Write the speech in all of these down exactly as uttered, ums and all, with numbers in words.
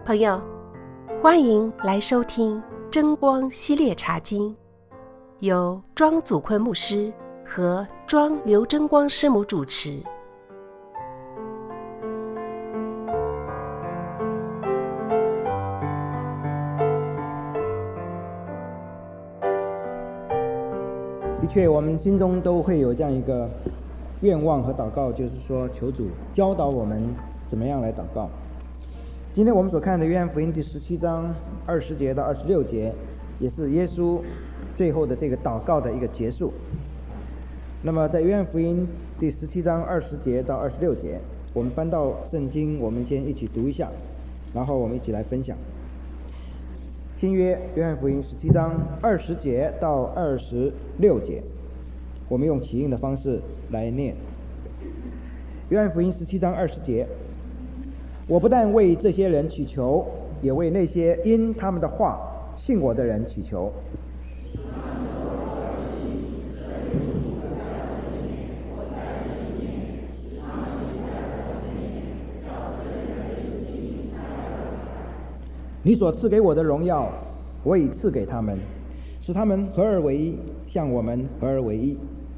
朋友，欢迎来收听真光系列茶经，由庄祖坤牧师和庄刘真光师母主持。 的确，我们心中都会有这样一个愿望和祷告，就是说求主教导我们怎么样来祷告。今天我们所看的约翰福音第十七章二十节到二十六节，也是耶稣最后的这个祷告的一个结束。那么在约翰福音第十七章二十节到二十六节，我们翻到圣经，我们先一起读一下，然后我们一起来分享。新约约翰福音十七章二十节到二十六节，我们用起印的方式来念。约翰福音十七章二十节，我不但为这些人祈求，也为那些因他们的话信我的人祈求。你所赐给我的荣耀，我已赐给他们，使他们合而为一，像我们合而为一。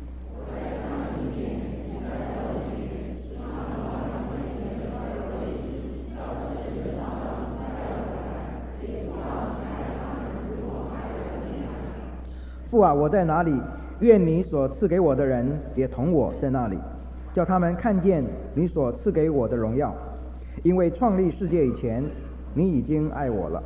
父啊，我在哪里，愿你所赐给我的人也同我在那里，叫他们看见你所赐给我的荣耀。因为创立世界以前，你已经爱我了。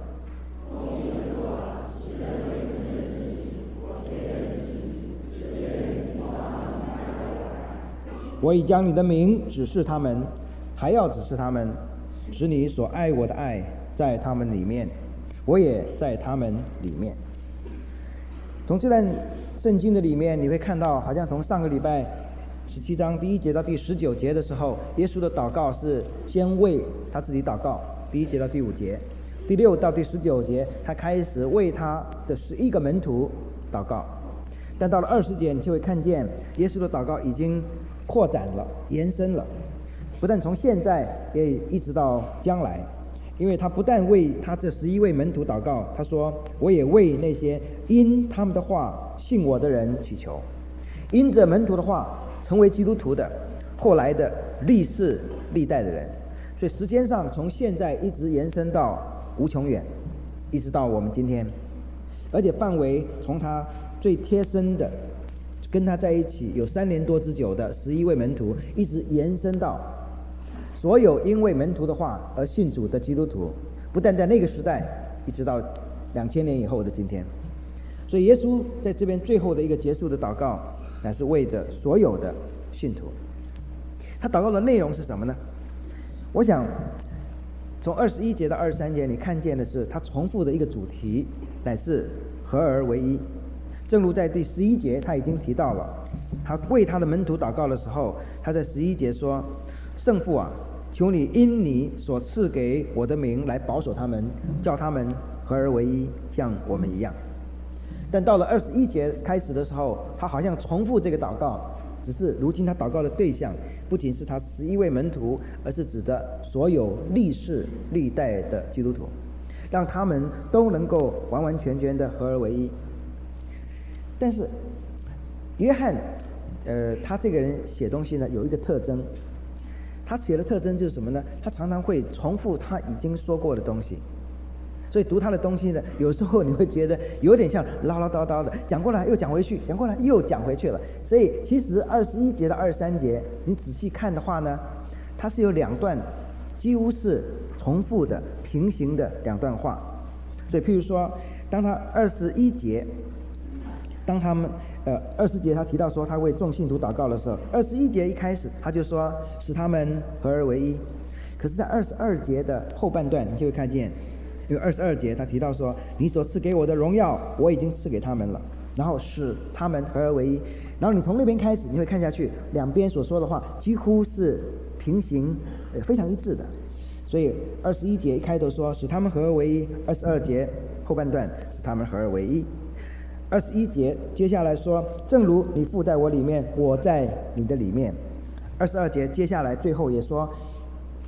我已将你的名指示他们，还要指示他们，使你所爱我的爱在他们里面，我也在他们里面。从这段圣经的里面，你会看到，好像从上个礼拜十七章第一节到第十九节的时候，耶稣的祷告是先为他自己祷告，第一节到第五节，第六到第十九节，他开始为他的十一个门徒祷告。但到了二十节，你就会看见耶稣的祷告已经扩展了，延伸了，不但从现在，也一直到将来。因为他不但为他这十一位门徒祷告，他说我也为那些因他们的话信我的人祈求。因着门徒的话成为基督徒的，后来的历世历代的人，所以时间上从现在一直延伸到无穷远，一直到我们今天，而且范围从他最贴身的跟他在一起有三年多之久的十一位门徒，一直延伸到所有因为门徒的话而信主的基督徒，不但在那个时代，一直到两千年以后的今天。所以耶稣在这边最后的一个结束的祷告，乃是为着所有的信徒。他祷告的内容是什么呢？我想从二十一节到二十三节，你看见的是他重复的一个主题，乃是合而为一。正如在第十一节他已经提到了，他为他的门徒祷告的时候，他在十一节说，圣父啊，求你因你所赐给我的名来保守他们，叫他们合而为一，像我们一样。但到了二十一节开始的时候，他好像重复这个祷告，只是如今他祷告的对象不仅是他十一位门徒，而是指的所有历世历代的基督徒，让他们都能够完完全全的合而为一。但是约翰呃，他这个人写东西呢有一个特征，他写的特征就是什么呢？他常常会重复他已经说过的东西，所以读他的东西呢，有时候你会觉得有点像唠唠叨叨的，讲过来又讲回去，讲过来又讲回去了。所以其实二十一节到二十三节，你仔细看的话呢，它是有两段几乎是重复的平行的两段话。所以譬如说，当他二十一节，当他们呃，二十节他提到说他为众信徒祷告的时候，二十一节一开始他就说使他们合而为一。可是在二十二节的后半段，你就会看见，因为二十二节他提到说，你所赐给我的荣耀，我已经赐给他们了，然后使他们合而为一。然后你从那边开始，你会看下去，两边所说的话几乎是平行，呃，非常一致的。所以二十一节一开头说使他们合而为一，二十二节后半段使他们合而为一。二十一节接下来说，正如你父在我里面，我在你的里面。二十二节接下来最后也说，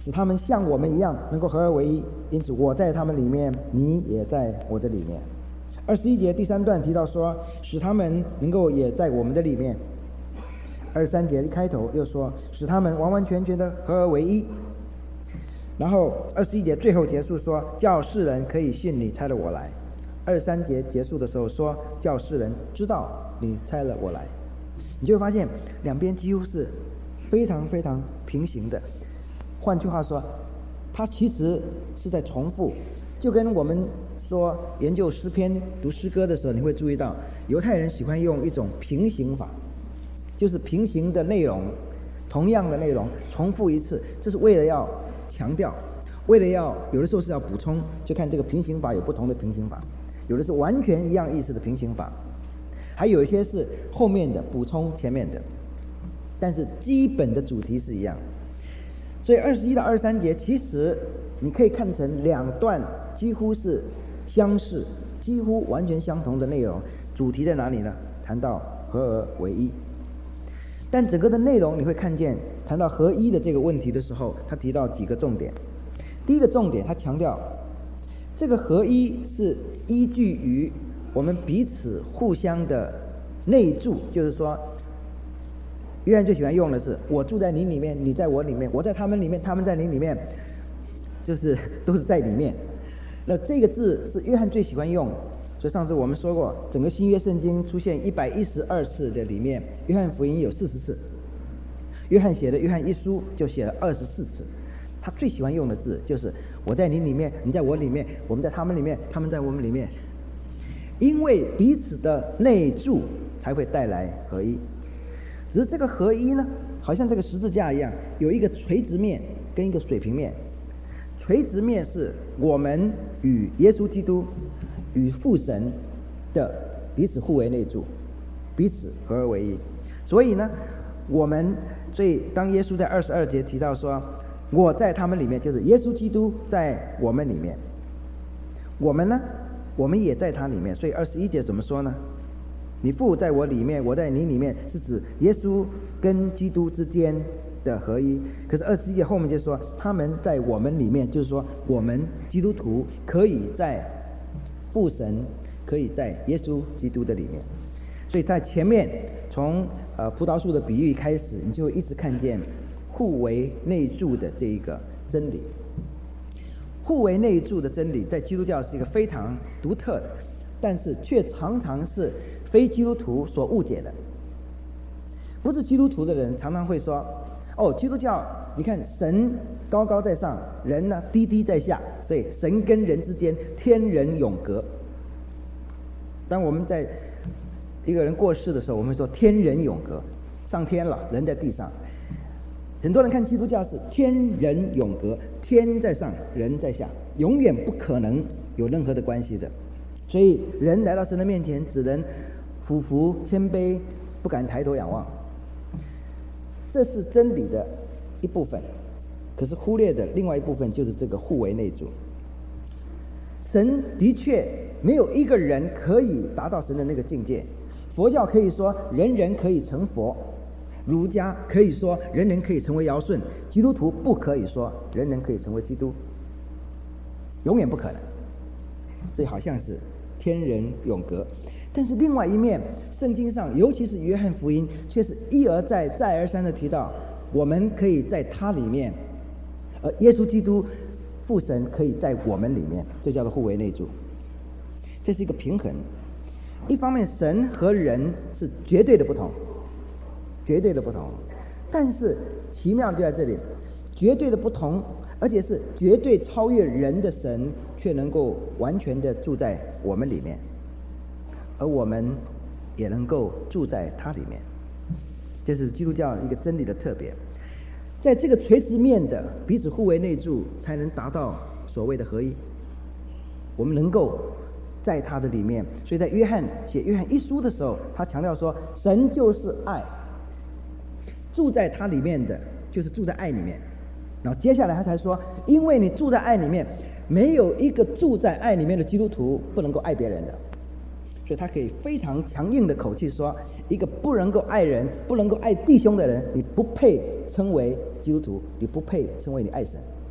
使他们像我们一样能够合而为一，因此我在他们里面，你也在我的里面。二十一节第三段提到说，使他们能够也在我们的里面。二十三节一开头又说，使他们完完全全的合而为一。然后二十一节最后结束说，叫世人可以信你差了我来。二十三节结束的时候说，叫世人知道你差了我来。你就会发现两边几乎是非常非常平行的。换句话说，它其实是在重复，就跟我们说研究诗篇读诗歌的时候，你会注意到犹太人喜欢用一种平行法，就是平行的内容，同样的内容重复一次，这是为了要强调，为了要有的时候是要补充，就看这个平行法有不同的平行法，有的是完全一样意思的平行法，还有一些是后面的补充前面的，但是基本的主题是一样。所以二十一到二十三节其实你可以看成两段几乎是相似，几乎完全相同的内容，主题在哪里呢？谈到合而为一。但整个的内容你会看见，谈到合一的这个问题的时候，他提到几个重点。第一个重点，他强调这个合一是依据于我们彼此互相的内住，就是说约翰最喜欢用的是我住在你里面，你在我里面，我在他们里面，他们在你里面，就是都是在里面。那这个字是约翰最喜欢用，所以上次我们说过，整个新约圣经出现一百一十二次的里面，约翰福音有四十次，约翰写的约翰一书就写了二十四次。他最喜欢用的字就是我在你里面，你在我里面，我们在他们里面，他们在我们里面。因为彼此的内住才会带来合一。只是这个合一呢，好像这个十字架一样，有一个垂直面跟一个水平面。垂直面是我们与耶稣基督与父神的彼此互为内住，彼此合而为一。所以呢，我们所以当耶稣在二十二节提到说我在他们里面，就是耶稣基督在我们里面，我们呢我们也在他里面。所以二十一节怎么说呢？你父在我里面，我在你里面，是指耶稣跟基督之间的合一。可是二十一节后面就说他们在我们里面，就是说我们基督徒可以在父神，可以在耶稣基督的里面。所以在前面从呃葡萄树的比喻开始，你就会一直看见互为内住的这一个真理。互为内住的真理在基督教是一个非常独特的，但是却常常是非基督徒所误解的。不是基督徒的人常常会说，哦，基督教你看神高高在上，人呢低低在下，所以神跟人之间天人永隔。当我们在一个人过世的时候，我们会说天人永隔，上天了，人在地上。很多人看基督教是天人永隔，天在上，人在下，永远不可能有任何的关系的。所以人来到神的面前，只能俯伏谦卑，不敢抬头仰望。这是真理的一部分，可是忽略的另外一部分就是这个互为内住。神的确没有一个人可以达到神的那个境界。佛教可以说人人可以成佛，儒家可以说人人可以成为尧舜，基督徒不可以说人人可以成为基督，永远不可能。所以好像是天人永隔。但是另外一面，圣经上尤其是约翰福音却是一而再再而三的提到我们可以在他里面，而耶稣基督父神可以在我们里面，这叫做互为内住。这是一个平衡。一方面神和人是绝对的不同，绝对的不同，但是奇妙就在这里，绝对的不同，而且是绝对超越人的神却能够完全的住在我们里面，而我们也能够住在他里面。这是基督教一个真理的特别。在这个垂直面的彼此互为内住，才能达到所谓的合一。我们能够在他的里面。所以在约翰写约翰一书的时候，他强调说神就是爱，住在他里面的就是住在爱里面。然后接下来他才说，因为你住在爱里面，没有一个住在爱里面的基督徒不能够爱别人的。所以他可以非常强硬的口气说，一个不能够爱人，不能够爱弟兄的人，你不配称为基督徒，你不配称为你爱神。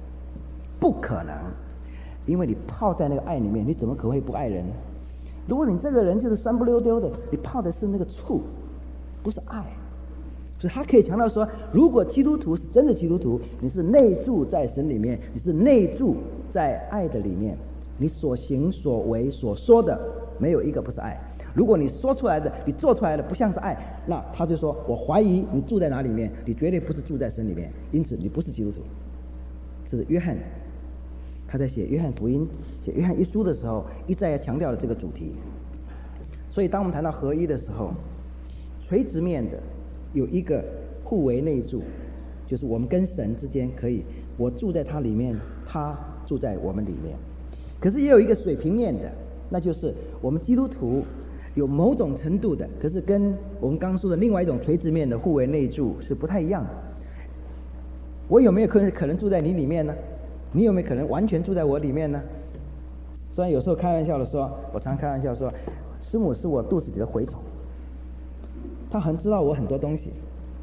不可能，因为你泡在那个爱里面，你怎么可能会不爱人呢？如果你这个人就是酸不溜丢的，你泡的是那个醋，不是爱。所以他可以强调说，如果基督徒是真的基督徒，你是内住在神里面，你是内住在爱的里面，你所行所为所说的没有一个不是爱。如果你说出来的你做出来的不像是爱，那他就说我怀疑你住在哪里面，你绝对不是住在神里面，因此你不是基督徒。这是约翰他在写约翰福音写约翰一书的时候一再强调了这个主题。所以当我们谈到合一的时候，垂直面的有一个互为内住，就是我们跟神之间可以我住在他里面，他住在我们里面。可是也有一个水平面的，那就是我们基督徒有某种程度的，可是跟我们刚刚说的另外一种垂直面的互为内住是不太一样的。我有没有可能可能住在你里面呢？你有没有可能完全住在我里面呢？虽然有时候开玩笑的说，我常开玩笑说，师母是我肚子里的蛔虫，他很知道我很多东西，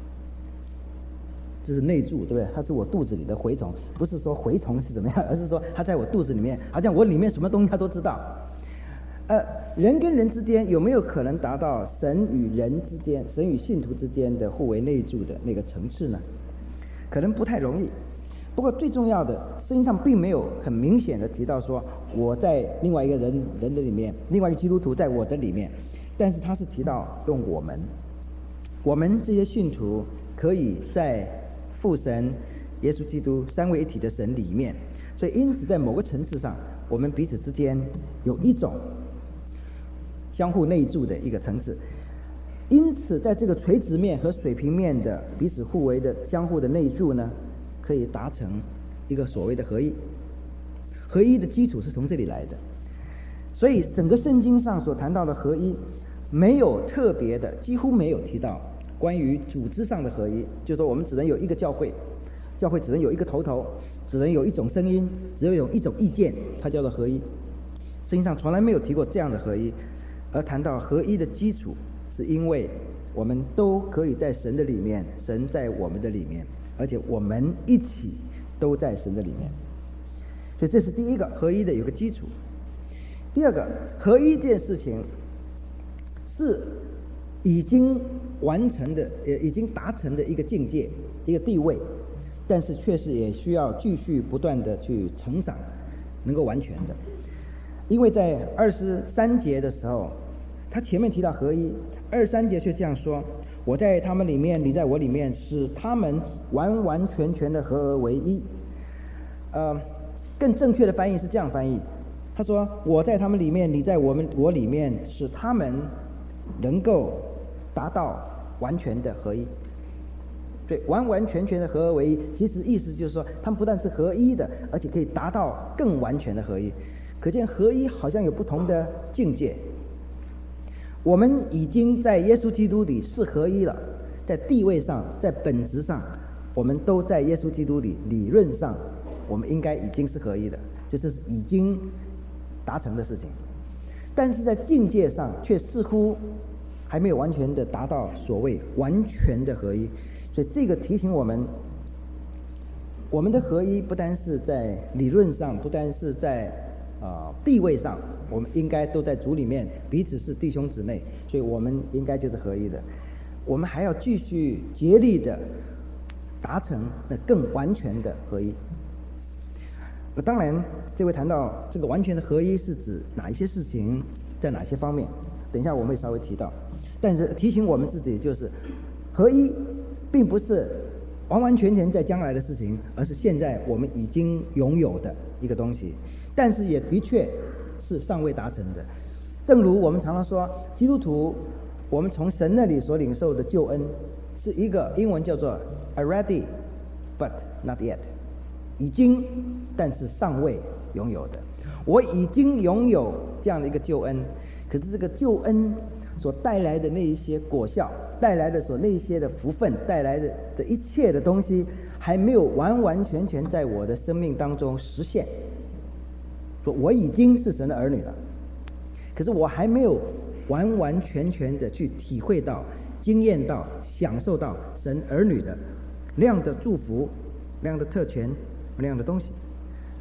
这是内住，对不对？他是我肚子里的蛔虫，不是说蛔虫是怎么样，而是说他在我肚子里面，好像我里面什么东西他都知道。呃，人跟人之间有没有可能达到神与人之间、神与信徒之间的互为内住的那个层次呢？可能不太容易。不过最重要的，圣经上并没有很明显的提到说我在另外一个人人的里面，另外一个基督徒在我的里面，但是他是提到用我们，我们这些信徒可以在父神、耶稣基督三位一体的神里面，所以因此在某个层次上，我们彼此之间有一种相互内住的一个层次。因此在这个垂直面和水平面的彼此互为的相互的内住呢，可以达成一个所谓的合一。合一的基础是从这里来的。所以整个圣经上所谈到的合一，没有特别的，几乎没有提到关于组织上的合一，就是说我们只能有一个教会，教会只能有一个头头，只能有一种声音，只有一种意见，它叫做合一。圣经上从来没有提过这样的合一。而谈到合一的基础，是因为我们都可以在神的里面，神在我们的里面，而且我们一起都在神的里面。所以这是第一个合一的有个基础。第二个，合一这件事情是已经完成的，也已经达成的一个境界，一个地位，但是确实也需要继续不断的去成长，能够完全的。因为在二十三节的时候，他前面提到合一，二十三节却这样说：我在他们里面，你在我里面，使他们完完全全的合而为一。呃，更正确的翻译是这样翻译，他说：我在他们里面，你在我们我里面，使他们能够达到完全的合一。对，完完全全的合而为一，其实意思就是说，他们不但是合一的，而且可以达到更完全的合一。可见合一好像有不同的境界。我们已经在耶稣基督里是合一了，在地位上，在本质上，我们都在耶稣基督里，理论上我们应该已经是合一的，就这是已经达成的事情。但是在境界上却似乎还没有完全的达到所谓完全的合一。所以这个提醒我们，我们的合一不单是在理论上，不单是在呃地位上，我们应该都在主里面彼此是弟兄姊妹，所以我们应该就是合一的。我们还要继续竭力的达成那更完全的合一。那当然这位谈到这个完全的合一是指哪一些事情，在哪些方面，等一下我们会稍微提到。但是提醒我们自己，就是合一并不是完完全全在将来的事情，而是现在我们已经拥有的一个东西，但是也的确是尚未达成的。正如我们常常说，基督徒我们从神那里所领受的救恩是一个英文叫做 already but not yet， 已经但是尚未拥有的。我已经拥有这样的一个救恩，可是这个救恩所带来的那一些果效，带来的所那一些的福分，带来的的一切的东西，还没有完完全全在我的生命当中实现。说我已经是神的儿女了，可是我还没有完完全全的去体会到、经验到、享受到神儿女的那样的祝福、那样的特权、那样的东西。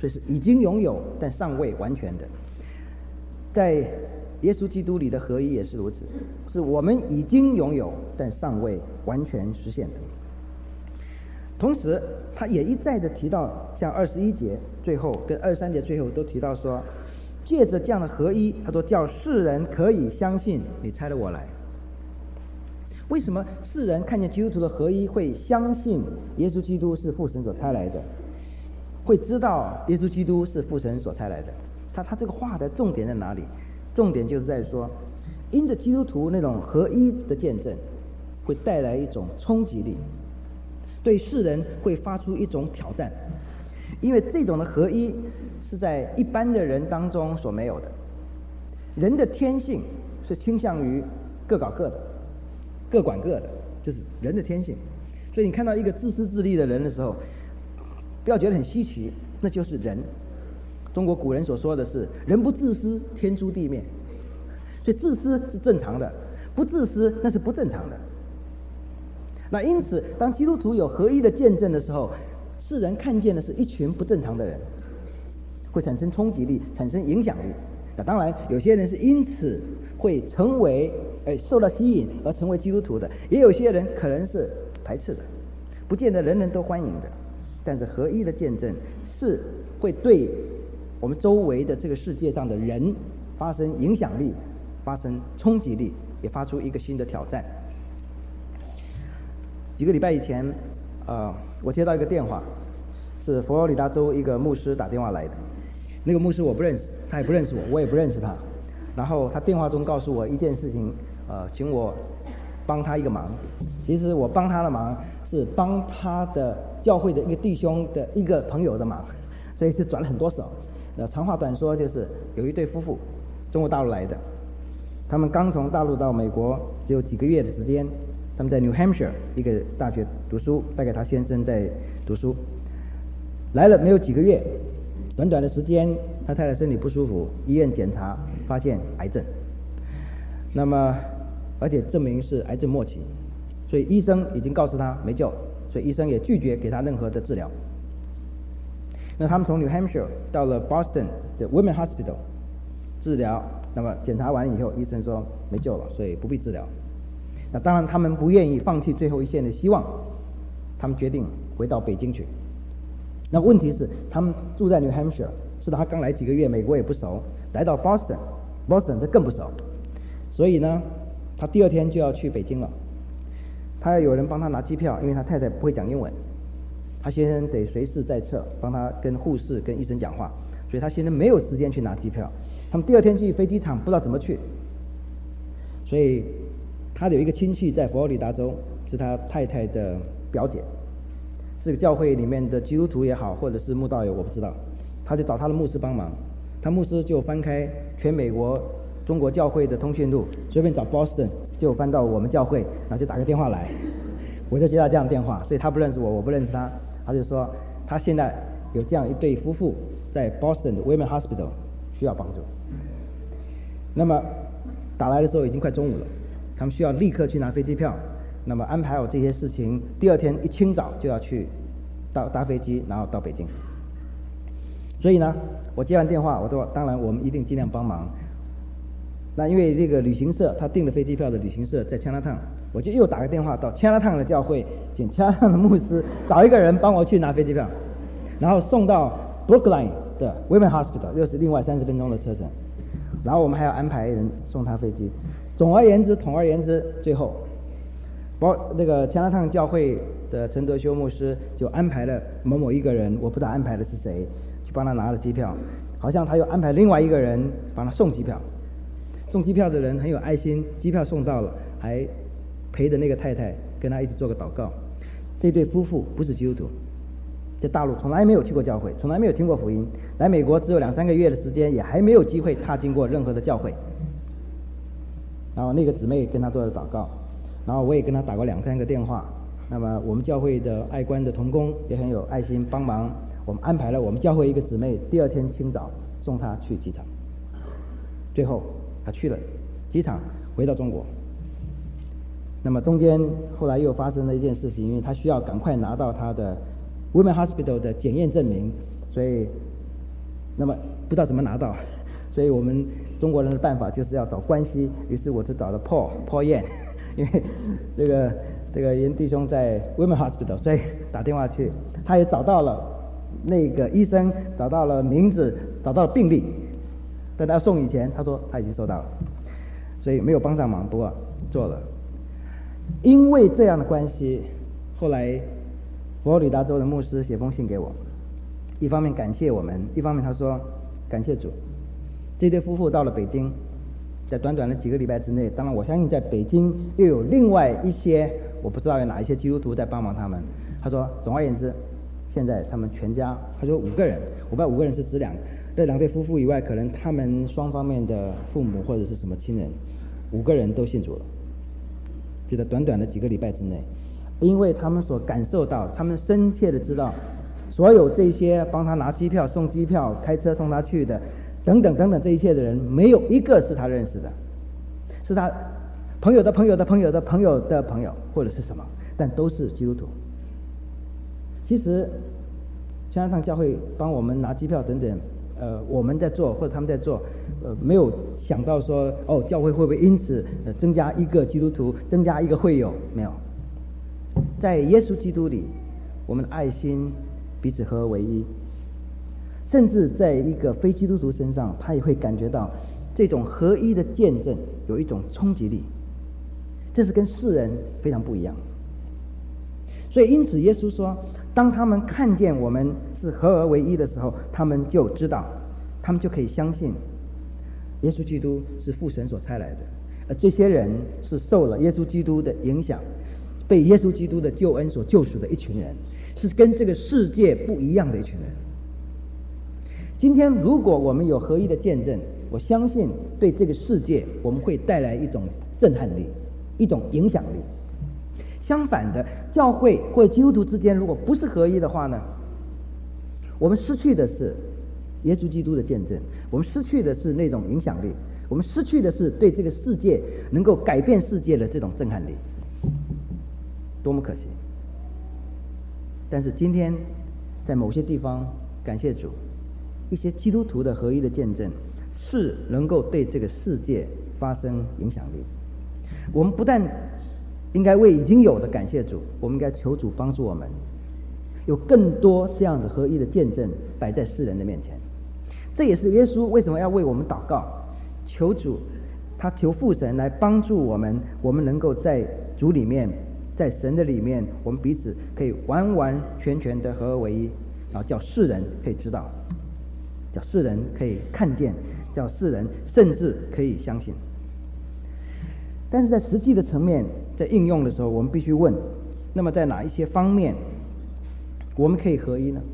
所以是已经拥有但尚未完全的。在耶稣基督里的合一也是如此，是我们已经拥有但尚未完全实现的。同时他也一再的提到，像二十一节最后跟二十三节最后都提到说，借着这样的合一，他说叫世人可以相信你差了我来。为什么世人看见基督徒的合一会相信耶稣基督是父神所差来的，会知道耶稣基督是父神所差来的？他他这个话的重点在哪里？重点就是在说，因着基督徒那种合一的见证，会带来一种冲击力，对世人会发出一种挑战，因为这种的合一是在一般的人当中所没有的。人的天性是倾向于各搞各的，各管各的，这是人的天性。所以你看到一个自私自利的人的时候，不要觉得很稀奇，那就是人。中国古人所说的是人不自私天诛地灭，所以自私是正常的，不自私那是不正常的。那因此当基督徒有合一的见证的时候，世人看见的是一群不正常的人，会产生冲击力，产生影响力。那当然有些人是因此会成为哎受到吸引而成为基督徒的，也有些人可能是排斥的，不见得人人都欢迎的。但是合一的见证是会对我们周围的这个世界上的人发生影响力，发生冲击力，也发出一个新的挑战。几个礼拜以前呃，我接到一个电话，是佛罗里达州一个牧师打电话来的。那个牧师我不认识，他也不认识我，我也不认识他。然后他电话中告诉我一件事情，呃，请我帮他一个忙。其实我帮他的忙是帮他的教会的一个弟兄的一个朋友的忙，所以是转了很多手。那长话短说，就是有一对夫妇，中国大陆来的，他们刚从大陆到美国，只有几个月的时间。他们在 New Hampshire 一个大学读书，大概他先生在读书，来了没有几个月，短短的时间，他太太身体不舒服，医院检查发现癌症，那么而且证明是癌症末期，所以医生已经告诉他没救，所以医生也拒绝给他任何的治疗。那他们从 New Hampshire 到了 Boston 的 Women Hospital 治疗，那么检查完以后，医生说没救了，所以不必治疗。那当然他们不愿意放弃最后一线的希望，他们决定回到北京去。那问题是他们住在 New Hampshire， 是他刚来几个月，美国也不熟，来到 Boston Boston 他更不熟，所以呢他第二天就要去北京了。他要有人帮他拿机票，因为他太太不会讲英文，他先生得随侍在侧，帮他跟护士跟医生讲话，所以他先生没有时间去拿机票。他们第二天去飞机场不知道怎么去，所以他有一个亲戚在佛罗里达州，是他太太的表姐，是个教会里面的基督徒也好，或者是慕道友我不知道，他就找他的牧师帮忙，他牧师就翻开全美国中国教会的通讯录，随便找 Boston 就翻到我们教会，然后就打个电话来，我就接到这样的电话，所以他不认识我，我不认识他，他就说他现在有这样一对夫妇在 Boston 的 Women Hospital 需要帮助。那么打来的时候已经快中午了，他们需要立刻去拿飞机票，那么安排好这些事情，第二天一清早就要去到搭飞机，然后到北京。所以呢，我接完电话，我说当然我们一定尽量帮忙。那因为这个旅行社他订了飞机票的旅行社在加拿大，我就又打个电话到加拿大的教会，请加拿大的牧师找一个人帮我去拿飞机票，然后送到 Brookline 的 Women Hospital， 又是另外三十分钟的车程，然后我们还要安排人送他飞机。总而言之，统而言之，最后，包那个加拿大教会的陈德修牧师就安排了某某一个人，我不知道安排的是谁，去帮他拿了机票，好像他又安排另外一个人帮他送机票。送机票的人很有爱心，机票送到了，还陪着那个太太跟他一起做个祷告。这对夫妇不是基督徒，在大陆从来没有去过教会，从来没有听过福音，来美国只有两三个月的时间，也还没有机会踏进过任何的教会。然后那个姊妹跟他做了祷告，然后我也跟他打过两三个电话。那么我们教会的爱官的同工也很有爱心帮忙，我们安排了我们教会一个姊妹第二天清早送他去机场。最后他去了机场，回到中国。那么中间后来又发生了一件事情，因为他需要赶快拿到他的 Women Hospital 的检验证明，所以那么不知道怎么拿到，所以我们中国人的办法就是要找关系，于是我就找了 Paul Paul Yan， 因为这个这个严弟兄在 Women Hospital， 所以打电话去，他也找到了那个医生，找到了名字，找到了病历，但他要送以前，他说他已经收到了，所以没有帮上忙，不过做了。因为这样的关系，后来佛罗里达州的牧师写封信给我，一方面感谢我们，一方面他说感谢主，这对夫妇到了北京，在短短的几个礼拜之内，当然我相信在北京又有另外一些我不知道有哪一些基督徒在帮忙他们。他说总而言之，现在他们全家，他说五个人，我不知道五个人是指两这两对夫妇以外，可能他们双方面的父母或者是什么亲人，五个人都信主了，就在短短的几个礼拜之内。因为他们所感受到，他们深切的知道，所有这些帮他拿机票、送机票、开车送他去的等等等等这一切的人，没有一个是他认识的，是他朋友的朋友的朋友的朋友的朋友或者是什么，但都是基督徒。其实香港教会帮我们拿机票等等，呃，我们在做或者他们在做，呃，没有想到说哦，教会会不会因此、呃、增加一个基督徒，增加一个会友？没有。在耶稣基督里，我们的爱心彼此合而为一，甚至在一个非基督徒身上，他也会感觉到这种合一的见证有一种冲击力，这是跟世人非常不一样。所以因此耶稣说，当他们看见我们是合而为一的时候，他们就知道，他们就可以相信耶稣基督是父神所差来的，而这些人是受了耶稣基督的影响，被耶稣基督的救恩所救赎的一群人，是跟这个世界不一样的一群人。今天如果我们有合一的见证，我相信对这个世界我们会带来一种震撼力，一种影响力。相反的，教会或者基督徒之间如果不是合一的话呢，我们失去的是耶稣基督的见证，我们失去的是那种影响力，我们失去的是对这个世界能够改变世界的这种震撼力，多么可惜。但是今天在某些地方，感谢主，一些基督徒的合一的见证是能够对这个世界发生影响力。我们不但应该为已经有的感谢主，我们应该求主帮助我们有更多这样的合一的见证摆在世人的面前。这也是耶稣为什么要为我们祷告，求主，他求父神来帮助我们，我们能够在主里面，在神的里面，我们彼此可以完完全全的合而为一，然后叫世人可以知道，叫世人可以看见，叫世人甚至可以相信。但是在实际的层面，在应用的时候，我们必须问，那么在哪一些方面我们可以合一呢？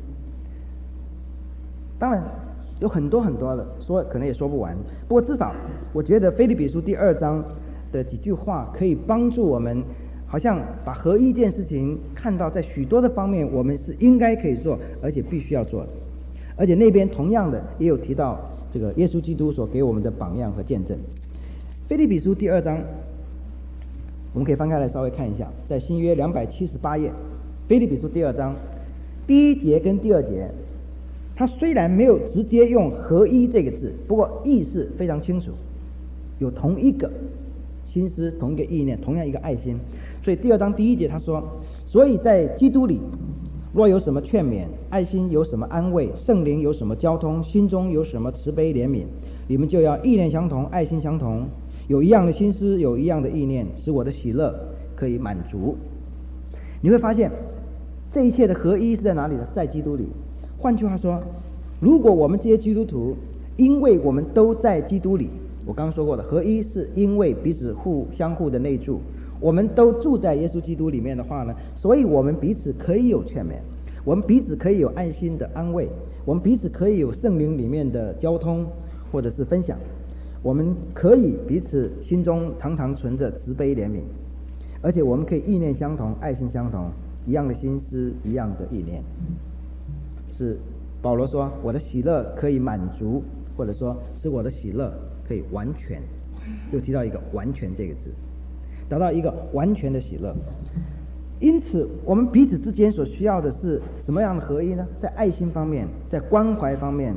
当然有很多很多的，说可能也说不完，不过至少我觉得腓立比书第二章的几句话可以帮助我们，好像把合一这件事情看到在许多的方面我们是应该可以做，而且必须要做的。而且那边同样的也有提到这个耶稣基督所给我们的榜样和见证。腓立比书第二章我们可以翻开来稍微看一下，在新约两百七十八页，腓立比书第二章第一节跟第二节，它虽然没有直接用合一这个字，不过意思非常清楚，有同一个心思，同一个意念，同样一个爱心。所以第二章第一节他说，所以在基督里若有什么劝勉，爱心有什么安慰，圣灵有什么交通，心中有什么慈悲怜悯，你们就要意念相同，爱心相同，有一样的心思，有一样的意念，使我的喜乐可以满足。你会发现这一切的合一是在哪里呢？在基督里。换句话说，如果我们这些基督徒因为我们都在基督里，我刚刚说过的合一是因为彼此互相互的内住，我们都住在耶稣基督里面的话呢，所以我们彼此可以有劝勉，我们彼此可以有爱心的安慰，我们彼此可以有圣灵里面的交通或者是分享，我们可以彼此心中常常存着慈悲怜悯，而且我们可以意念相同，爱心相同，一样的心思，一样的意念。是保罗说我的喜乐可以满足，或者说是我的喜乐可以完全，又提到一个完全这个字，达到一个完全的喜乐。因此我们彼此之间所需要的是什么样的合一呢？在爱心方面，在关怀方面，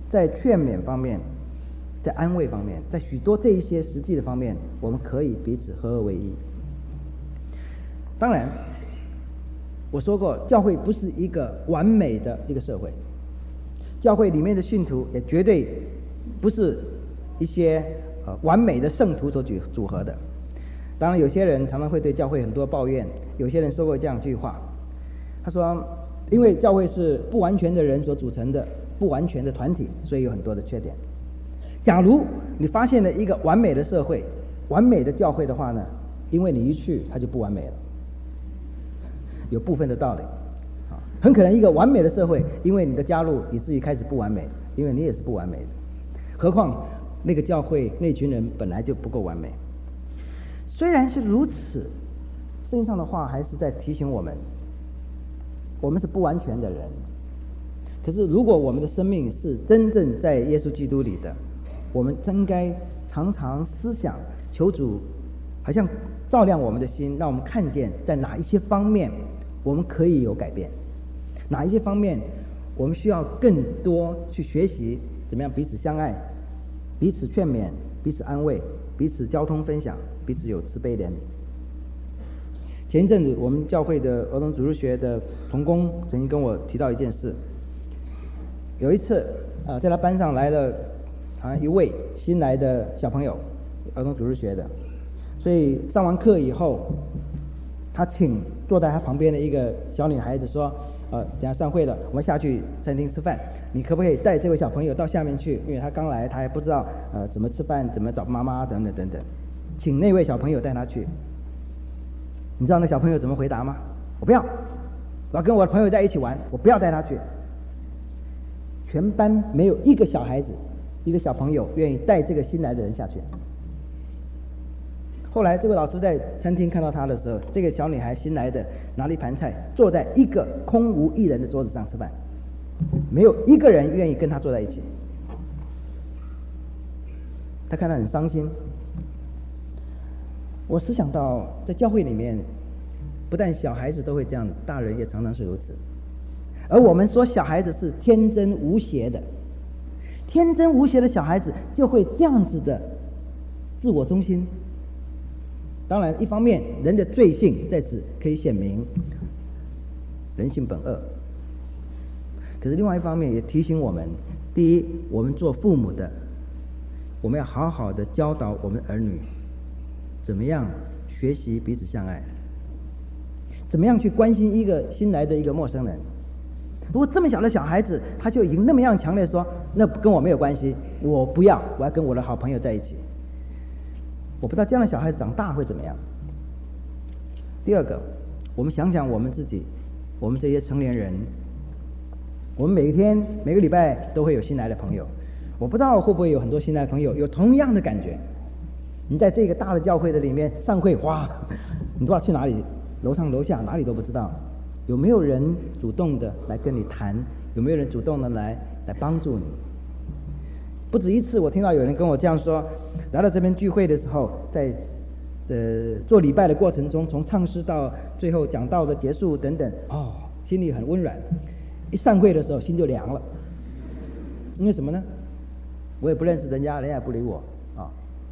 在劝勉方面，在安慰方面，在许多这一些实际的方面，我们可以彼此合而为一。当然我说过，教会不是一个完美的一个社会，教会里面的信徒也绝对不是一些呃完美的圣徒所组组合的。当然有些人常常会对教会很多抱怨，有些人说过这样一句话，他说因为教会是不完全的人所组成的不完全的团体，所以有很多的缺点。假如你发现了一个完美的社会，完美的教会的话呢，因为你一去它就不完美了，有部分的道理啊。很可能一个完美的社会，因为你的加入以至于开始不完美，因为你也是不完美的，何况那个教会那群人本来就不够完美。虽然是如此，圣经上的话还是在提醒我们，我们是不完全的人，可是如果我们的生命是真正在耶稣基督里的，我们真该常常思想，求主好像照亮我们的心，让我们看见在哪一些方面我们可以有改变，哪一些方面我们需要更多去学习怎么样彼此相爱，彼此劝勉，彼此安慰，彼此交通分享，彼此有慈悲怜悯。前一阵子我们教会的儿童主日学的同工曾经跟我提到一件事，有一次啊、呃，在他班上来了好像一位新来的小朋友，儿童主日学的，所以上完课以后，他请坐在他旁边的一个小女孩子说，呃，等下上会了，我们下去餐厅吃饭，你可不可以带这位小朋友到下面去？因为他刚来，他还不知道呃怎么吃饭，怎么找妈妈等等等等，请那位小朋友带他去。你知道那小朋友怎么回答吗？我不要，我要跟我的朋友在一起玩，我不要带他去。全班没有一个小孩子，一个小朋友愿意带这个新来的人下去。后来这位老师在餐厅看到他的时候，这个小女孩新来的拿了一盘菜，坐在一个空无一人的桌子上吃饭，没有一个人愿意跟他坐在一起。他看他很伤心。我思想到在教会里面，不但小孩子都会这样子，大人也常常是如此。而我们说小孩子是天真无邪的，天真无邪的小孩子就会这样子的自我中心。当然一方面人的罪性在此可以显明，人性本恶，可是另外一方面也提醒我们，第一，我们做父母的，我们要好好的教导我们儿女怎么样学习彼此相爱，怎么样去关心一个新来的一个陌生人。如果这么小的小孩子他就已经那么样强烈说，那跟我没有关系，我不要，我要跟我的好朋友在一起，我不知道这样的小孩子长大会怎么样。第二个，我们想想我们自己，我们这些成年人，我们每天每个礼拜都会有新来的朋友，我不知道会不会有很多新来的朋友有同样的感觉。你在这个大的教会的里面上会，哇，你不知道去哪里，楼上楼下哪里都不知道，有没有人主动的来跟你谈，有没有人主动的来来帮助你。不止一次我听到有人跟我这样说，来到这边聚会的时候，在呃做礼拜的过程中，从唱诗到最后讲道的结束等等，哦，心里很温软，一散会的时候心就凉了。因为什么呢？我也不认识人家，人家也不理我啊。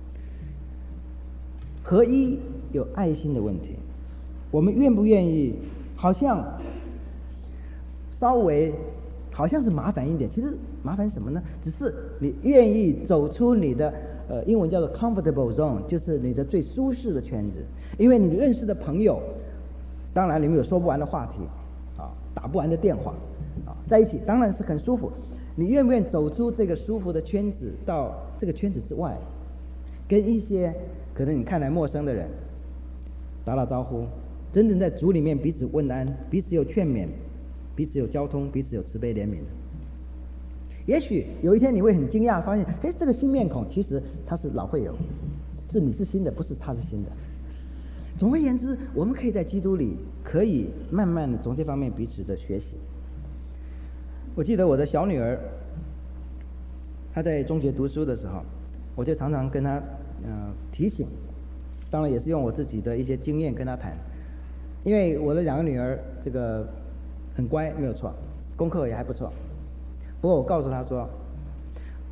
合一有爱心的问题，我们愿不愿意好像稍微好像是麻烦一点，其实麻烦什么呢？只是你愿意走出你的呃英文叫做 comfortable zone， 就是你的最舒适的圈子，因为你认识的朋友，当然你们有说不完的话题啊，打不完的电话啊，在一起当然是很舒服。你愿不愿意走出这个舒服的圈子，到这个圈子之外，跟一些可能你看来陌生的人打打招呼，真正在主里面彼此问安，彼此有劝勉，彼此有交通，彼此有慈悲怜悯的。也许有一天你会很惊讶发现，哎，这个新面孔其实他是老会友，是你是新的，不是他是新的。总而言之，我们可以在基督里可以慢慢的从这方面彼此的学习。我记得我的小女儿，她在中学读书的时候，我就常常跟她呃提醒，当然也是用我自己的一些经验跟她谈。因为我的两个女儿这个很乖，没有错，功课也还不错。不过我告诉她说，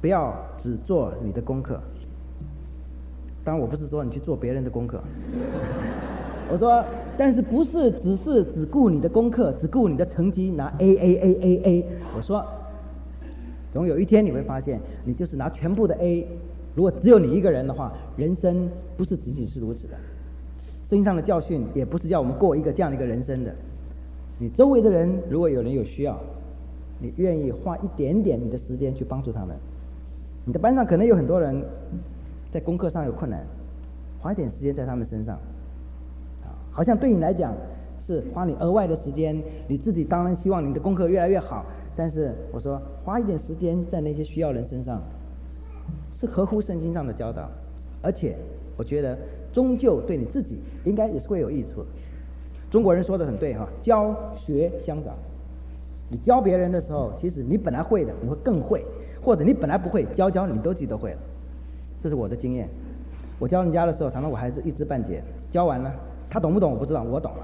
不要只做你的功课。当然我不是说你去做别人的功课，我说但是不是只是只顾你的功课，只顾你的成绩拿 A A A A A。 我说总有一天你会发现，你就是拿全部的 A， 如果只有你一个人的话，人生不是仅仅是如此的。圣经上的教训也不是要我们过一个这样的一个人生的。你周围的人如果有人有需要，你愿意花一点点你的时间去帮助他们。你的班上可能有很多人在功课上有困难，花一点时间在他们身上，好像对你来讲是花你额外的时间，你自己当然希望你的功课越来越好，但是我说花一点时间在那些需要人身上是合乎圣经上的教导，而且我觉得终究对你自己应该也是会有益处。中国人说的很对哈，教学相长。你教别人的时候，其实你本来会的你会更会，或者你本来不会，教教你都记得会了。这是我的经验。我教人家的时候，常常我还是一知半解，教完了他懂不懂我不知道，我懂了。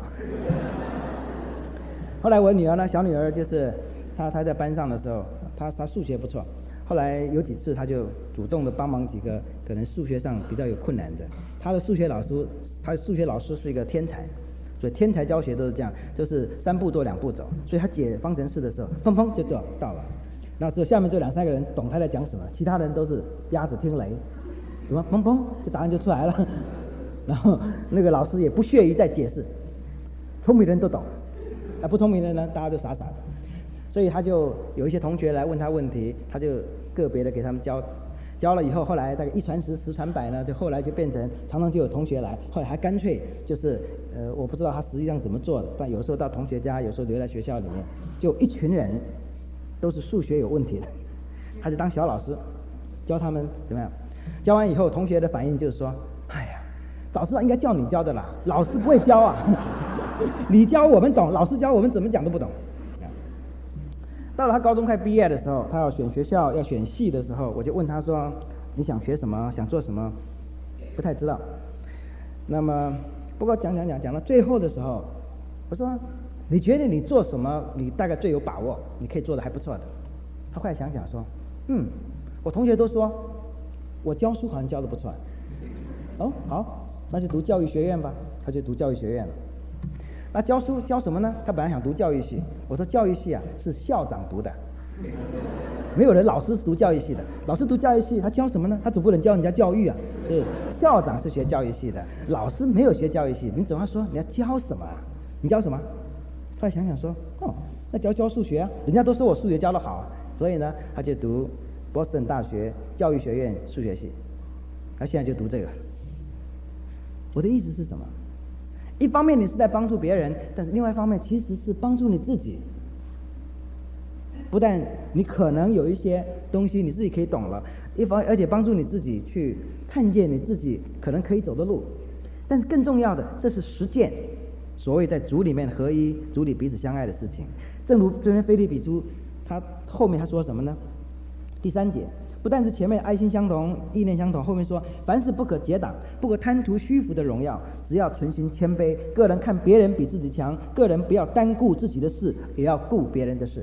后来我女儿呢，小女儿就是她她在班上的时候，她她数学不错，后来有几次她就主动的帮忙几个可能数学上比较有困难的。她的数学老师，她的数学老师是一个天才，所以天才教学都是这样，就是三步做两步走，所以他解方程式的时候砰砰就到到了，那时候下面这两三个人懂他在讲什么，其他人都是鸭子听雷，怎么砰砰就答案就出来了。然后那个老师也不屑于再解释，聪明人都懂，啊不聪明的呢大家都傻傻的。所以他就有一些同学来问他问题，他就个别的给他们教，教了以后，后来大概一传十十传百呢，就后来就变成常常就有同学来，后来还干脆就是呃我不知道他实际上怎么做的，但有时候到同学家，有时候留在学校里面，就一群人都是数学有问题的，他就当小老师教他们怎么样。教完以后，同学的反应就是说，哎呀，早知道应该叫你教的啦，老师不会教啊。你教我们懂，老师教我们怎么讲都不懂。到了他高中快毕业的时候，他要选学校要选系的时候，我就问他说，你想学什么，想做什么，不太知道。那么不过讲讲讲讲到最后的时候，我说你觉得你做什么你大概最有把握，你可以做得还不错的。他后来想想说，嗯，我同学都说我教书好像教得不错。哦，好，那就读教育学院吧。他就读教育学院了。那教书教什么呢？他本来想读教育系，我说教育系啊是校长读的，没有人老师是读教育系的。老师读教育系他教什么呢？他总不能教人家教育啊。所以校长是学教育系的，老师没有学教育系，你总要说你要教什么啊？你教什么？后来想想说，哦，那教教数学啊，人家都说我数学教得好啊。所以呢他就读波士顿大学教育学院数学系，他现在就读这个。我的意思是什么？一方面你是在帮助别人，但是另外一方面其实是帮助你自己。不但你可能有一些东西你自己可以懂了，一方而且帮助你自己去看见你自己可能可以走的路，但是更重要的，这是实践所谓在主里面合一，主里彼此相爱的事情。正如这边腓立比书他后面他说什么呢？第三节，不但是前面爱心相同意念相同，后面说凡事不可结党，不可贪图虚浮的荣耀，只要存心谦卑，个人看别人比自己强，个人不要单顾自己的事，也要顾别人的事。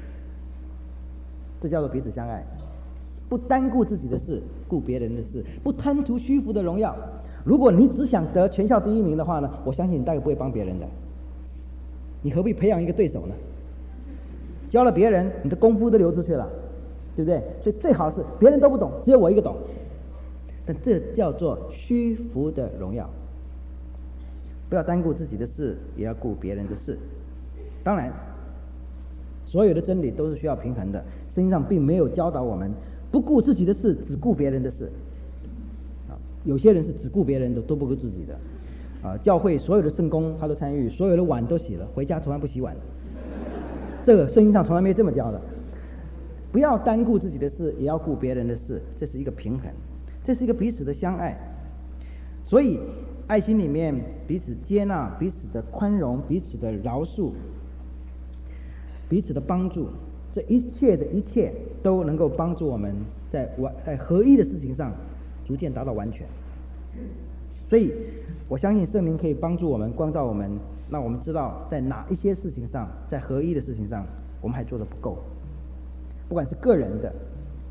这叫做彼此相爱，不单顾自己的事，顾别人的事，不贪图虚浮的荣耀。如果你只想得全校第一名的话呢，我相信你大概不会帮别人的。你何必培养一个对手呢？教了别人，你的功夫都流出去了，对不对？所以最好是别人都不懂，只有我一个懂。但这叫做虚浮的荣耀。不要单顾自己的事，也要顾别人的事。当然所有的真理都是需要平衡的，圣经上并没有教导我们不顾自己的事，只顾别人的事。有些人是只顾别人的，都不顾自己的。啊，教会所有的圣工他都参与，所有的碗都洗了，回家从来不洗碗的。这个圣经上从来没这么教的。不要单顾自己的事，也要顾别人的事，这是一个平衡，这是一个彼此的相爱。所以爱心里面彼此接纳，彼此的宽容，彼此的饶恕，彼此的帮助，这一切的一切都能够帮助我们在完在合一的事情上逐渐达到完全。所以我相信圣灵可以帮助我们，光照我们，让我们知道在哪一些事情上，在合一的事情上我们还做得不够。不管是个人的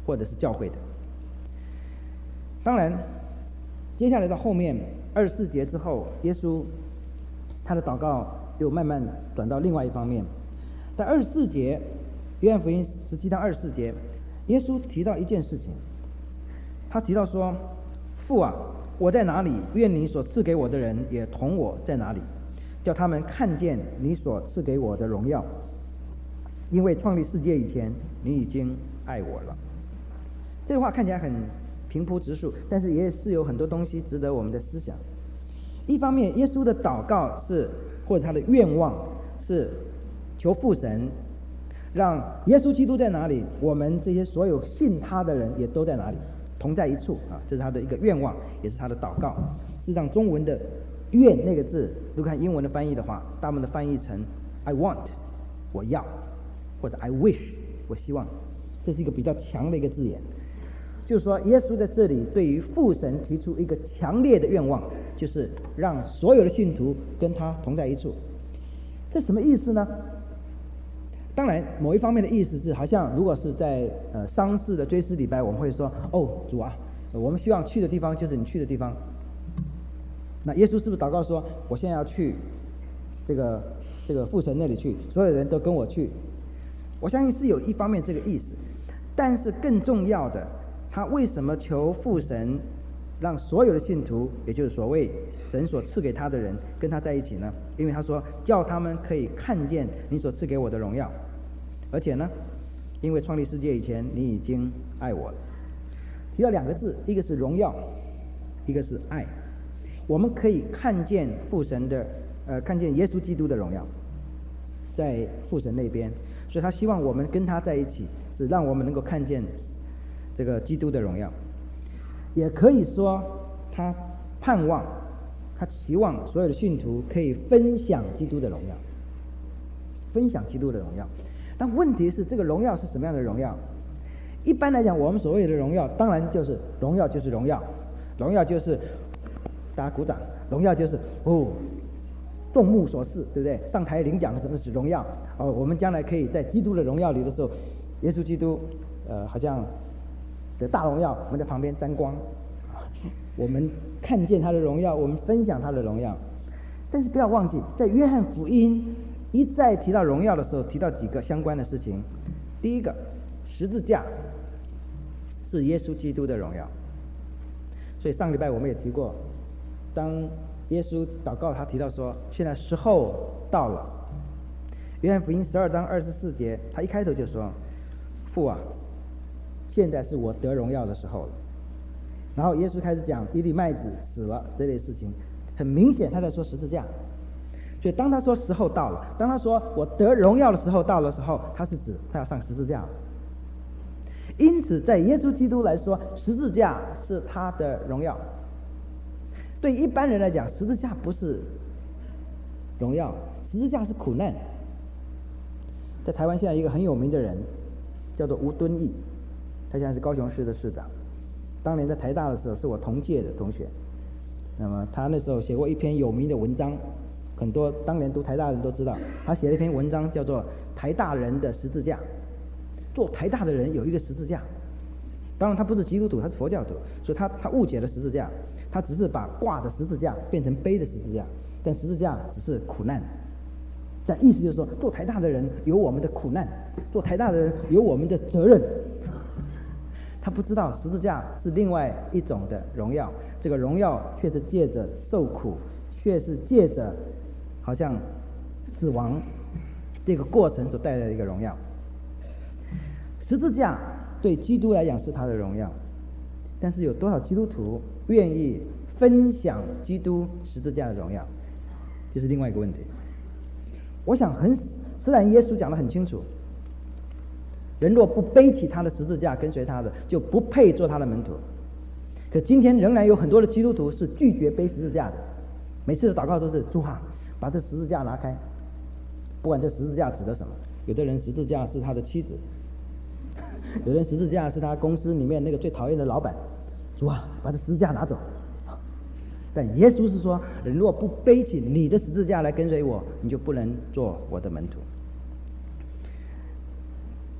或者是教会的。当然接下来到后面二十四节之后，耶稣他的祷告又慢慢转到另外一方面。在二十四节，约翰福音十七章二十四节，耶稣提到一件事情，他提到说：父啊，我在哪里，愿你所赐给我的人也同我在哪里，叫他们看见你所赐给我的荣耀，因为创立世界以前，你已经爱我了。这句话看起来很平铺直述，但是也是有很多东西值得我们的思想。一方面，耶稣的祷告是，或者他的愿望是求父神让耶稣基督在哪里，我们这些所有信他的人也都在哪里，同在一处啊，这是他的一个愿望，也是他的祷告。事实上，中文的愿那个字，如果看英文的翻译的话，大部分的翻译成 I want， 我要，或者 I wish， 我希望，这是一个比较强的一个字眼。就是说，耶稣在这里对于父神提出一个强烈的愿望，就是让所有的信徒跟他同在一处。这什么意思呢？当然，某一方面的意思是，好像如果是在呃丧事的追思礼拜，我们会说：哦，主啊，我们希望去的地方就是你去的地方。那耶稣是不是祷告说：我现在要去这个这个父神那里去，所有人都跟我去？我相信是有一方面这个意思，但是更重要的，他为什么求父神让所有的信徒，也就是所谓神所赐给他的人跟他在一起呢？因为他说叫他们可以看见你所赐给我的荣耀，而且呢，因为创立世界以前你已经爱我了。提到两个字，一个是荣耀，一个是爱。我们可以看见父神的呃，看见耶稣基督的荣耀在父神那边，所以他希望我们跟他在一起，是让我们能够看见这个基督的荣耀。也可以说他盼望，他期望所有的信徒可以分享基督的荣耀，分享基督的荣耀。但问题是，这个荣耀是什么样的荣耀？一般来讲，我们所谓的荣耀，当然就是荣耀就是荣耀，荣耀就是大家鼓掌，荣耀就是哦众目所视，对不对？上台领奖的时候是荣耀哦，我们将来可以在基督的荣耀里的时候，耶稣基督呃好像的大荣耀，我们在旁边沾光，我们看见他的荣耀，我们分享他的荣耀。但是不要忘记，在约翰福音一再提到荣耀的时候，提到几个相关的事情。第一个，十字架是耶稣基督的荣耀。所以上礼拜我们也提过，当耶稣祷告，他提到说现在时候到了。约翰福音十二章二十四节，他一开头就说：父啊，现在是我得荣耀的时候了。然后耶稣开始讲一粒麦子死了这类事情，很明显他在说十字架。所以当他说时候到了，当他说我得荣耀的时候到了时候，他是指他要上十字架了。因此在耶稣基督来说，十字架是他的荣耀。对一般人来讲，十字架不是荣耀，十字架是苦难。在台湾现在一个很有名的人叫做吴敦义，他现在是高雄市的市长，当年在台大的时候是我同届的同学。那么他那时候写过一篇有名的文章，很多当年读台大的人都知道，他写了一篇文章叫做《台大人的十字架》。做台大的人有一个十字架，当然他不是基督徒，他是佛教徒，所以他他误解了十字架，他只是把挂的十字架变成背的十字架，但十字架只是苦难。但意思就是说，做台大的人有我们的苦难，做台大的人有我们的责任。他不知道十字架是另外一种的荣耀，这个荣耀却是借着受苦，却是借着好像死亡这个过程所带来的一个荣耀。十字架对基督来讲是他的荣耀，但是有多少基督徒愿意分享基督十字架的荣耀，这是另外一个问题。我想很虽然耶稣讲得很清楚，人若不背起他的十字架跟随他的，就不配做他的门徒。可今天仍然有很多的基督徒是拒绝背十字架的，每次的祷告都是主啊，把这十字架拿开。不管这十字架指的什么，有的人十字架是他的妻子，有人十字架是他公司里面那个最讨厌的老板，主啊，把这十字架拿走。但耶稣是说，人若不背起你的十字架来跟随我，你就不能做我的门徒。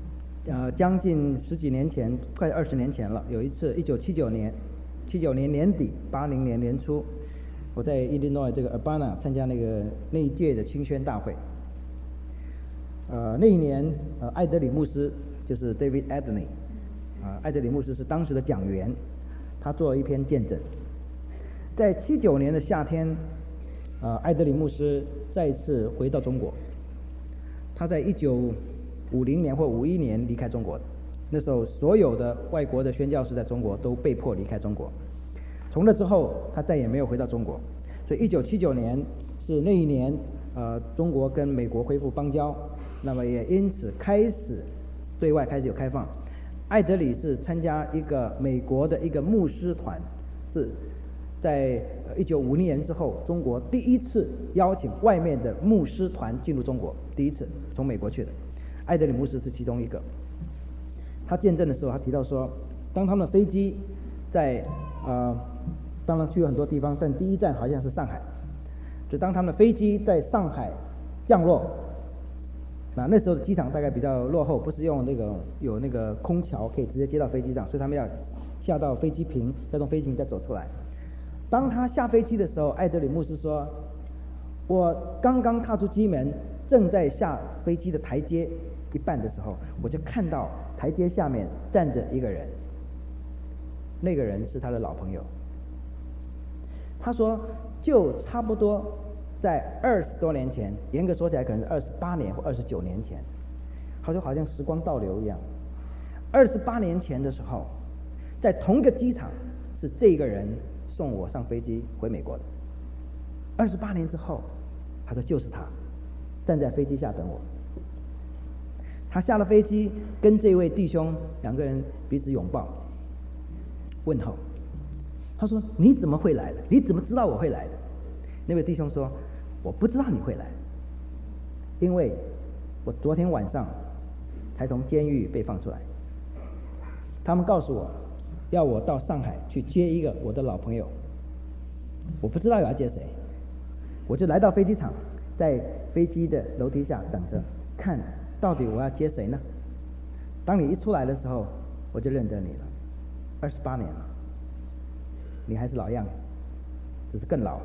呃，将近十几年前，快二十年前了。有一次，一九七九年，七九年年底，八零年年初，我在 Illinois 这个 Urbana 参加那个那一届的青宣大会。呃，那一年，呃，艾德里牧师就是 David Adney， 啊、呃，艾德里牧师是当时的讲员，他做了一篇见证。在七九年的夏天，呃，艾德里牧师再一次回到中国。他在一九五零年或五一年离开中国的，那时候所有的外国的宣教士在中国都被迫离开中国。从那之后，他再也没有回到中国。所以一九七九年是那一年，呃，中国跟美国恢复邦交，那么也因此开始对外开始有开放。艾德里是参加一个美国的一个牧师团，是在一九五零年之后，中国第一次邀请外面的牧师团进入中国，第一次从美国去的。艾德里牧师是其中一个。他见证的时候，他提到说，当他们的飞机在呃，当然去了很多地方，但第一站好像是上海。就当他们的飞机在上海降落，那那时候的机场大概比较落后，不是用那个有那个空桥可以直接接到飞机上，所以他们要下到飞机坪，再从飞机坪再走出来。当他下飞机的时候，艾德里牧师说：“我刚刚踏出机门，正在下飞机的台阶一半的时候，我就看到台阶下面站着一个人，那个人是他的老朋友。”他说，就差不多在二十多年前，严格说起来可能是二十八年或二十九年前，他说好像时光倒流一样。二十八年前的时候，在同一个机场，是这个人送我上飞机回美国的。二十八年之后，他说就是他，站在飞机下等我。他下了飞机，跟这位弟兄两个人彼此拥抱，问候。他说：“你怎么会来的？你怎么知道我会来的？”那位弟兄说：“我不知道你会来，因为我昨天晚上才从监狱被放出来。他们告诉我，要我到上海去接一个我的老朋友，我不知道要接谁，我就来到飞机场，在飞机的楼梯下等着，看到底我要接谁呢？当你一出来的时候，我就认得你了。二十八年了，你还是老样子，只是更老。”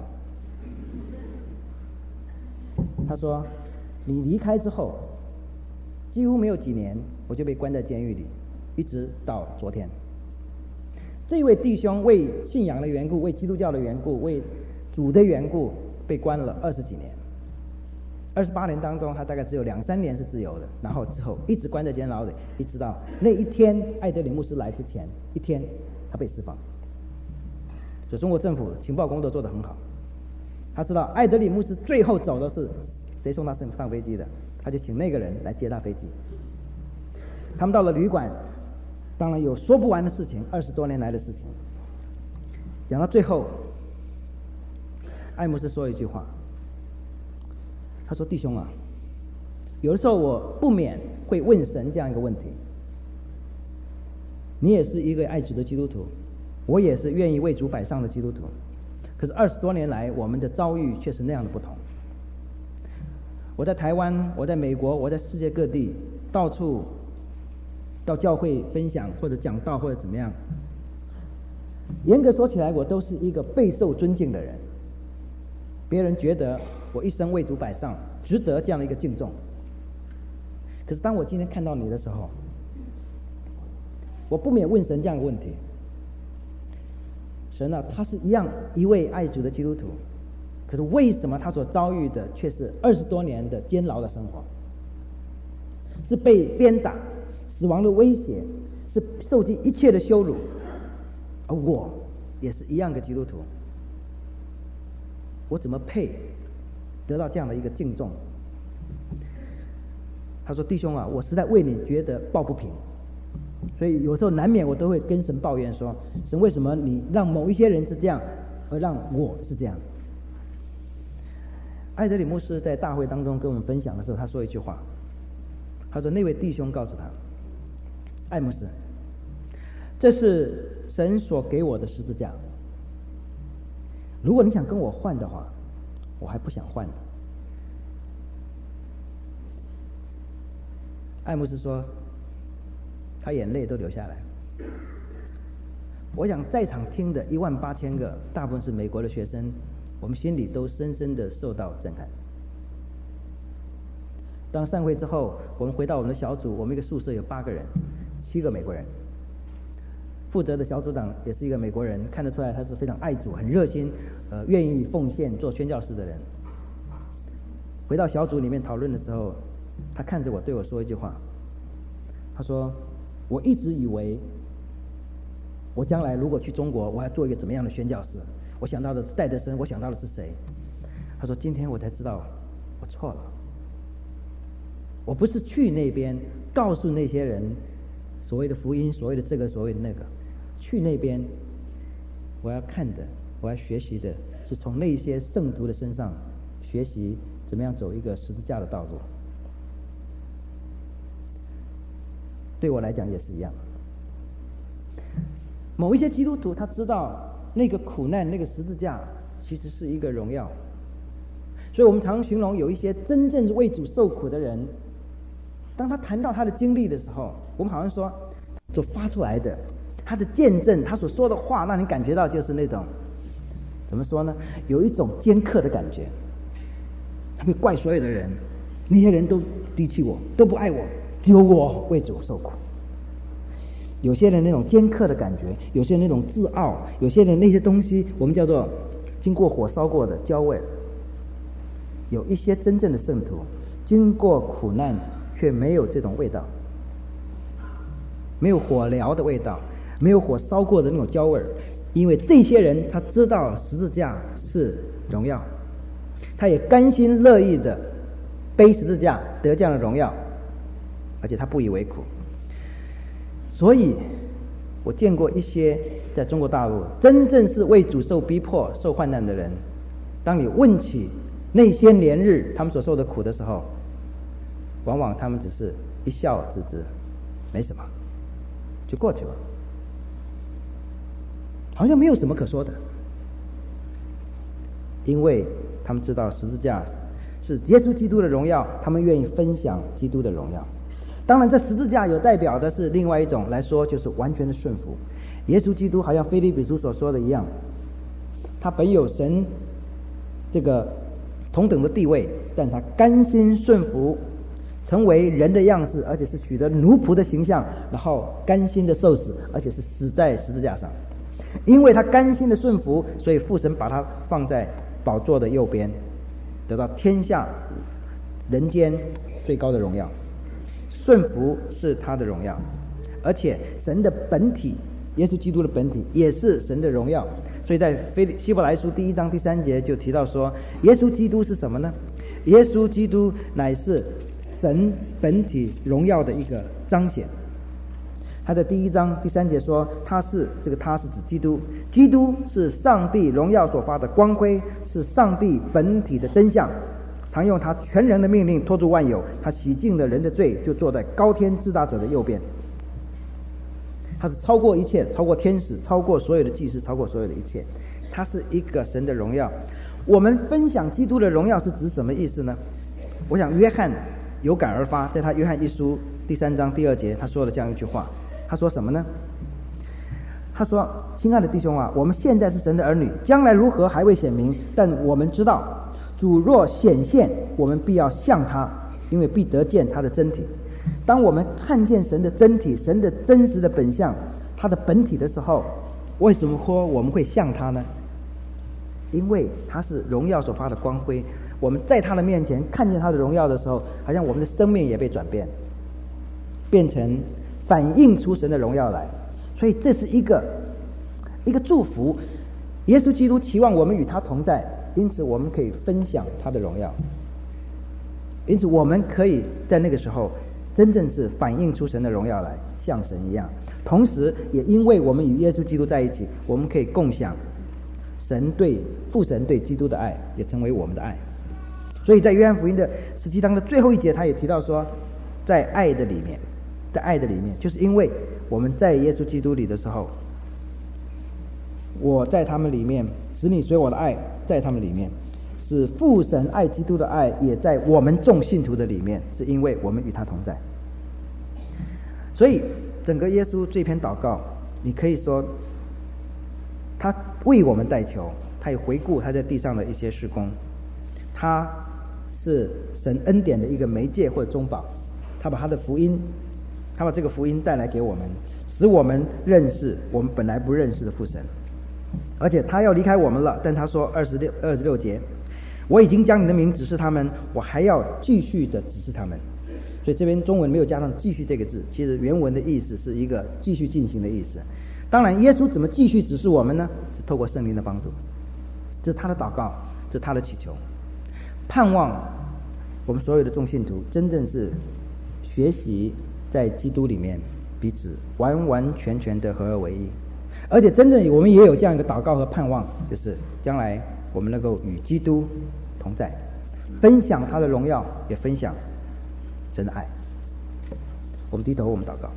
他说：“你离开之后，几乎没有几年，我就被关在监狱里，一直到昨天。”这位弟兄为信仰的缘故，为基督教的缘故，为主的缘故，被关了二十几年。二十八年当中，他大概只有两三年是自由的，然后之后一直关在监牢里，一直到那一天艾德里牧师来之前一天，他被释放。所以中国政府情报工作做得很好，他知道艾德里牧师最后走的是谁送他上上飞机的，他就请那个人来接他飞机。他们到了旅馆，当然有说不完的事情，二十多年来的事情。讲到最后，艾牧师说一句话，他说：“弟兄啊，有的时候我不免会问神这样一个问题，你也是一个爱主的基督徒，我也是愿意为主摆上的基督徒，可是二十多年来我们的遭遇却是那样的不同。我在台湾，我在美国，我在世界各地到处到教会分享或者讲道或者怎么样，严格说起来我都是一个备受尊敬的人，别人觉得我一生为主摆上，值得这样的一个敬重。可是当我今天看到你的时候，我不免问神这样一个问题，神啊，他是一样一位爱主的基督徒，可是为什么他所遭遇的却是二十多年的监牢的生活，是被鞭打，死亡的威胁，是受尽一切的羞辱，而我也是一样的基督徒，我怎么配得到这样的一个敬重？他说：“弟兄啊，我实在为你觉得抱不平，所以有时候难免我都会跟神抱怨说，神为什么你让某一些人是这样，而让我是这样？”艾德里牧师在大会当中跟我们分享的时候，他说一句话，他说：“那位弟兄告诉他，艾牧师，这是神所给我的十字架，如果你想跟我换的话，我还不想换。”艾牧师说：“ 他眼泪都流下来。我想在场听的一万八千个，大部分是美国的学生，我们心里都深深的受到震撼。当散会之后，我们回到我们的小组，我们一个宿舍有八个人，七个美国人。负责的小组长也是一个美国人，看得出来他是非常爱主、很热心，呃，愿意奉献做宣教士的人。回到小组里面讨论的时候，他看着我对我说一句话，他说：“我一直以为，我将来如果去中国，我要做一个怎么样的宣教士？我想到的是戴德生，我想到的是谁？”他说：“今天我才知道，我错了。我不是去那边告诉那些人所谓的福音，所谓的这个，所谓的那个。去那边，我要看的，我要学习的，是从那些圣徒的身上学习怎么样走一个十字架的道路。对我来讲也是一样。某一些基督徒他知道那个苦难，那个十字架其实是一个荣耀，所以我们常形容有一些真正为主受苦的人，当他谈到他的经历的时候，我们好像说所发出来的他的见证，他所说的话，让你感觉到就是那种怎么说呢，有一种尖刻的感觉。他会怪所有的人，那些人都低弃我，都不爱我，只有我为主受苦。有些人那种尖刻的感觉，有些人那种自傲，有些人那些东西我们叫做经过火烧过的焦味。有一些真正的圣徒经过苦难却没有这种味道，没有火燎的味道，没有火烧过的那种焦味，因为这些人他知道十字架是荣耀，他也甘心乐意的背十字架得这样的荣耀，而且他不以为苦。所以我见过一些在中国大陆真正是为主受逼迫受患难的人，当你问起那些年日他们所受的苦的时候，往往他们只是一笑置之，没什么，就过去了，好像没有什么可说的。因为他们知道十字架是耶稣基督的荣耀，他们愿意分享基督的荣耀。当然这十字架有代表的是另外一种来说，就是完全的顺服。耶稣基督好像腓立比书所说的一样，他本有神这个同等的地位，但他甘心顺服，成为人的样式，而且是取得奴仆的形象，然后甘心的受死，而且是死在十字架上。因为他甘心的顺服，所以父神把他放在宝座的右边，得到天下人间最高的荣耀。顺服是他的荣耀，而且神的本体，耶稣基督的本体也是神的荣耀。所以在希伯来书第一章第三节就提到说，耶稣基督是什么呢？耶稣基督乃是神本体荣耀的一个彰显。他在第一章第三节说，他是这个他是指基督，基督是上帝荣耀所发的光辉，是上帝本体的真相，常用他全人的命令托住万有，他洗净了人的罪，就坐在高天至大者的右边。他是超过一切，超过天使，超过所有的祭司，超过所有的一切。他是一个神的荣耀。我们分享基督的荣耀是指什么意思呢？我想约翰有感而发，在他约翰一书第三章第二节，他说了这样一句话，他说什么呢？他说：亲爱的弟兄啊，我们现在是神的儿女，将来如何还未显明，但我们知道主若显现，我们必要像他，因为必得见他的真体。当我们看见神的真体，神的真实的本相，他的本体的时候，为什么说我们会像他呢？因为他是荣耀所发的光辉，我们在他的面前看见他的荣耀的时候，好像我们的生命也被转变，变成反映出神的荣耀来。所以这是一个一个祝福。耶稣基督期望我们与他同在，因此我们可以分享他的荣耀，因此我们可以在那个时候真正是反映出神的荣耀来，像神一样。同时也因为我们与耶稣基督在一起，我们可以共享神对父神对基督的爱，也成为我们的爱。所以在约翰福音的十七章的最后一节，他也提到说，在爱的里面，在爱的里面，就是因为我们在耶稣基督里的时候，我在他们里面，使你随我的爱在他们里面，使父神爱基督的爱也在我们众信徒的里面，是因为我们与他同在。所以整个耶稣这篇祷告，你可以说他为我们代求，他也回顾他在地上的一些事工，他是神恩典的一个媒介或者中保，他把他的福音，他把这个福音带来给我们，使我们认识我们本来不认识的父神。而且他要离开我们了，但他说二十六二十六节，我已经将你的名指示他们，我还要继续的指示他们。所以这边中文没有加上继续这个字，其实原文的意思是一个继续进行的意思。当然耶稣怎么继续指示我们呢？是透过圣灵的帮助，这是他的祷告，这是他的祈求，盼望我们所有的众信徒真正是学习在基督里面彼此完完全全的合而为一。而且真正我们也有这样一个祷告和盼望，就是将来我们能够与基督同在，分享他的荣耀，也分享神的爱。我们低头，我们祷告。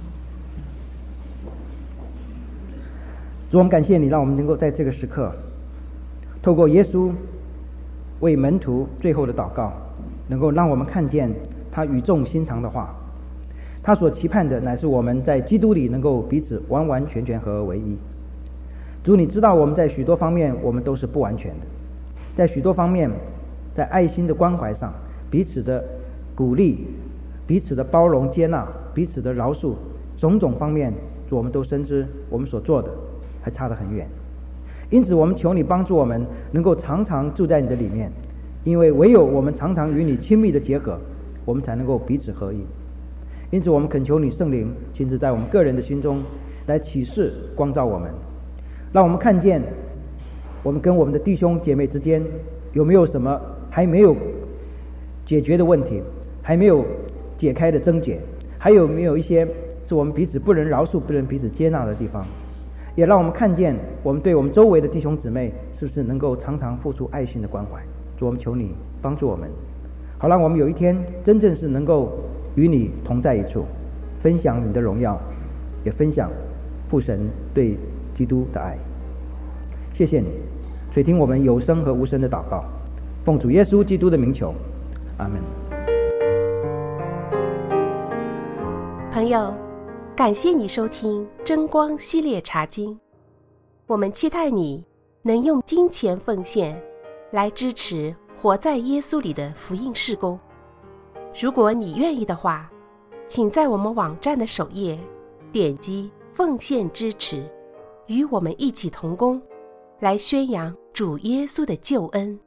主，我们感谢你，让我们能够在这个时刻透过耶稣为门徒最后的祷告，能够让我们看见他语重心长的话。他所期盼的乃是我们在基督里能够彼此完完全全合而为一。主，你知道我们在许多方面我们都是不完全的，在许多方面，在爱心的关怀上，彼此的鼓励，彼此的包容接纳，彼此的饶恕，种种方面，主，我们都深知我们所做的还差得很远。因此我们求你帮助我们能够常常住在你的里面，因为唯有我们常常与你亲密的结合，我们才能够彼此合一。因此我们恳求你圣灵亲自在我们个人的心中来启示光照我们，让我们看见我们跟我们的弟兄姐妹之间有没有什么还没有解决的问题，还没有解开的症结，还有没有一些是我们彼此不能饶恕不能彼此接纳的地方，也让我们看见我们对我们周围的弟兄姊妹是不是能够常常付出爱心的关怀。主，我们求你帮助我们，好让我们有一天真正是能够与你同在一处，分享你的荣耀，也分享父神对基督的爱。谢谢你，垂听我们有声和无声的祷告，奉主耶稣基督的名求，阿们。 朋友，感谢你收听真光系列查经，我们期待你能用金钱奉献来支持活在耶稣里的福音事工。如果你愿意的话，请在我们网站的首页点击奉献支持，与我们一起同工，来宣扬主耶稣的救恩。